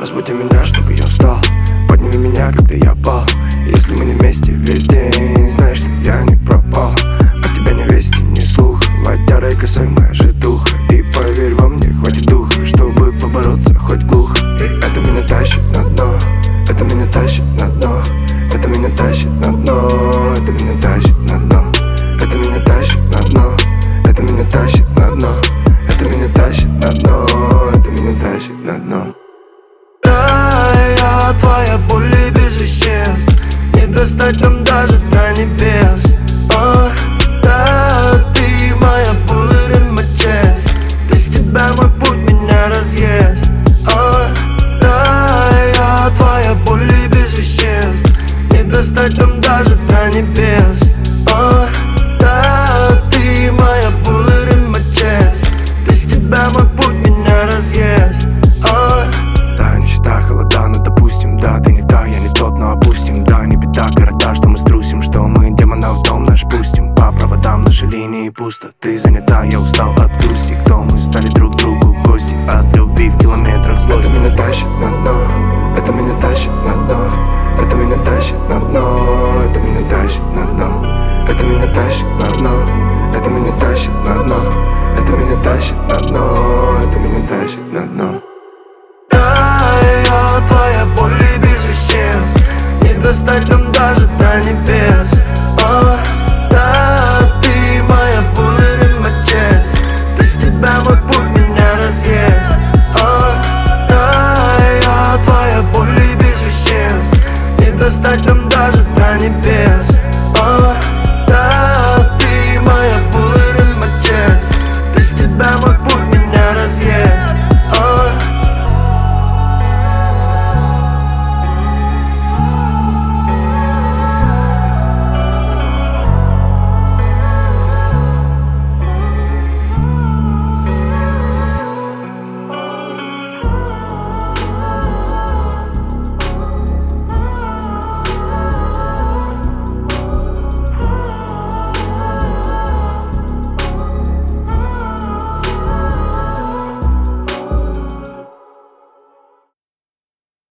Разбуди меня, чтобы я встал. Подними меня, когда я пал. Если мы не вместе весь день, знаешь, что я не пропал. От тебя ни вести, ни слуха. Водярой косой моя житуха. И поверь, во мне хватит духа, чтобы побороться хоть глухо. И это меня тащит на дно. Это меня тащит на дно. Это меня тащит на дно. Это меня тащит на дно. Это меня тащит на дно. Это меня тащит на дно. Это меня тащит на дно. Это меня тащит на дно. Да, я твоя пуля без веществ. Не достать нам даже до небес. Да, ты моя bullet in my chest. Без тебя мой путь меня разъест. Да, я твоя пуля без веществ. Не достать нам даже до небес. Да, ты моя bullet in my chest. Без тебя мой путь меня разъест. Да, нищета, холода, но допустим. Да, ты не та, я не тот, но опустим. Да, не беда, города, что мы струсим. Что мы демонов в дом наш пустим. По проводам наши линии пусто. Ты занята, я устал от грусти. Кто мы стали друг другу гости. От любви в километрах злости. Это меня тащит на дно. Это меня тащит на дно. Это меня тащит на дно. Это меня тащит на дно. Это меня тащит на дно. Это меня тащит на дно. Это меня тащит на дно. Это меня тащит на дно.